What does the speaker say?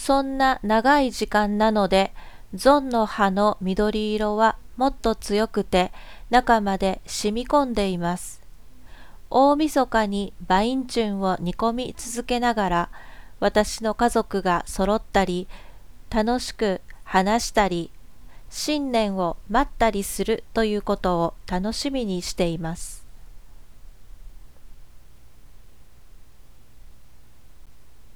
そんな長い時間なので、ゾンの葉の緑色はもっと強くて中まで染み込んでいます。大晦日にバインチュンを煮込み続けながら、私の家族が揃ったり、楽しく話したり、新年を待ったりするということを楽しみにしています。